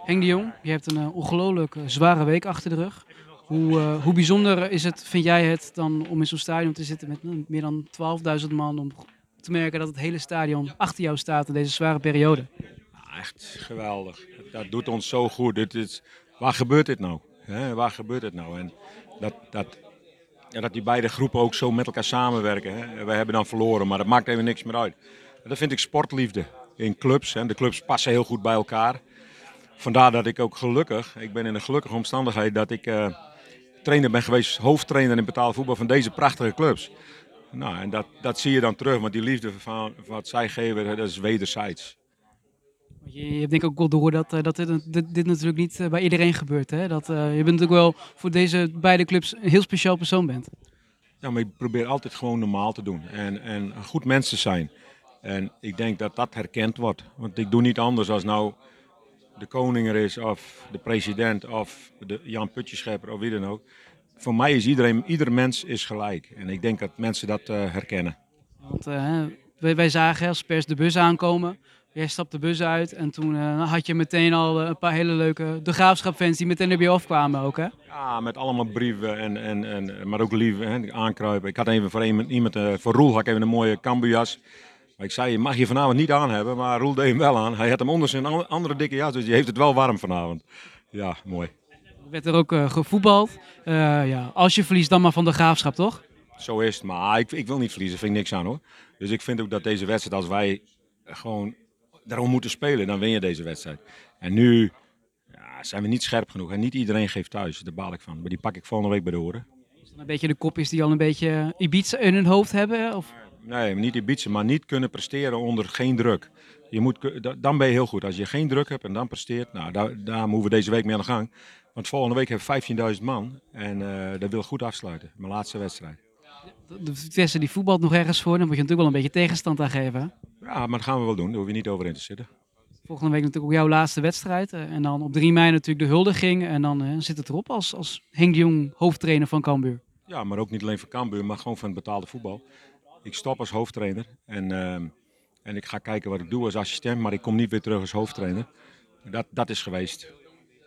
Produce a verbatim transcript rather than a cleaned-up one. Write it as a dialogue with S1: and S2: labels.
S1: Henk de Jong, je hebt een uh, ongelooflijk uh, zware week achter de rug. Hoe, uh, hoe bijzonder is het, vind jij het dan om in zo'n stadion te zitten met uh, meer dan twaalfduizend man, om te merken dat het hele stadion achter jou staat in deze zware periode?
S2: Ja, echt geweldig. Dat doet ons zo goed. Dit is, waar gebeurt dit nou? Hè? Waar gebeurt dit nou? En dat, dat, ja, dat die beide groepen ook zo met elkaar samenwerken. Hè? Wij hebben dan verloren, maar dat maakt even niks meer uit. Dat vind ik sportliefde in clubs. Hè? De clubs passen heel goed bij elkaar. Vandaar dat ik ook gelukkig, ik ben in een gelukkige omstandigheid dat ik uh, trainer ben geweest, hoofdtrainer in betaald voetbal van deze prachtige clubs. Nou, en dat, dat zie je dan terug, want die liefde van wat zij geven, dat is wederzijds.
S1: Je, je hebt denk ik ook wel door dat, uh, dat dit, dit, dit natuurlijk niet uh, bij iedereen gebeurt. Hè? Dat uh, je bent natuurlijk wel voor deze beide clubs een heel speciaal persoon bent.
S2: Ja, maar ik probeer altijd gewoon normaal te doen en, en een goed mens te zijn. En ik denk dat dat herkend wordt. Want ik doe niet anders als nou de koning er is of de president of de Jan Putjeschepper of wie dan ook. Voor mij is iedereen, ieder mens is gelijk. En ik denk dat mensen dat uh, herkennen.
S1: Want uh, wij, wij zagen als pers de bus aankomen. Jij stapt de bus uit en toen uh, had je meteen al uh, een paar hele leuke De Graafschap-fans die meteen er bij je afkwamen ook, hè?
S2: Ja, met allemaal brieven, en, en, en, maar ook lief hè, aankruipen. Ik had even voor iemand, iemand uh, voor Roel had ik even een mooie Cambujas. Maar ik zei, je mag je vanavond niet aan hebben, maar Roel deed hem wel aan. Hij had hem onder zijn andere dikke jas, dus die heeft het wel warm vanavond. Ja, mooi.
S1: Er werd er ook uh, gevoetbald. Uh, ja, als je verliest, dan maar van De Graafschap, toch?
S2: Zo is het, maar ik, ik wil niet verliezen, vind ik niks aan hoor. Dus ik vind ook dat deze wedstrijd, als wij gewoon daarom moeten spelen, dan win je deze wedstrijd. En nu ja, zijn we niet scherp genoeg en niet iedereen geeft thuis, daar baal ik van. Maar die pak ik volgende week bij de oren.
S1: Is dat een beetje de kopjes die al een beetje Ibiza in hun hoofd hebben? Of?
S2: Nee, niet Ibiza, maar niet kunnen presteren onder geen druk. Je moet, dan ben je heel goed. Als je geen druk hebt en dan presteert, nou, daar, daar moeten we deze week mee aan de gang. Want volgende week hebben we vijftienduizend man en uh, dat wil goed afsluiten. Mijn laatste wedstrijd.
S1: De, de Vitesse die voetbalt nog ergens voor, dan moet je natuurlijk wel een beetje tegenstand aan geven. Hè?
S2: Ja, maar dat gaan we wel doen, daar hoef je niet over in te zitten.
S1: Volgende week natuurlijk ook jouw laatste wedstrijd. En dan op drie mei natuurlijk de huldiging. En dan uh, zit het erop als, als Henk de Jong, hoofdtrainer van Cambuur.
S2: Ja, maar ook niet alleen van Cambuur, maar gewoon van het betaalde voetbal. Ik stop als hoofdtrainer en, uh, en ik ga kijken wat ik doe als assistent, maar ik kom niet weer terug als hoofdtrainer. Dat, dat is geweest.